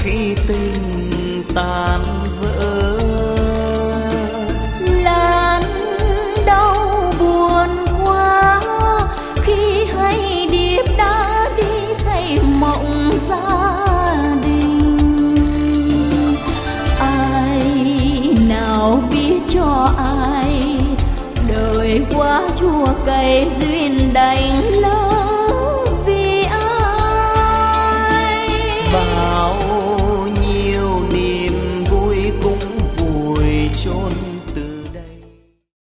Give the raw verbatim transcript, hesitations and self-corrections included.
khi tình tan vỡ. Làn đau buồn quá khi hay điệp đã đi xây mộng gia đình. Ai nào biết cho ai đời quá chua cay duyên đành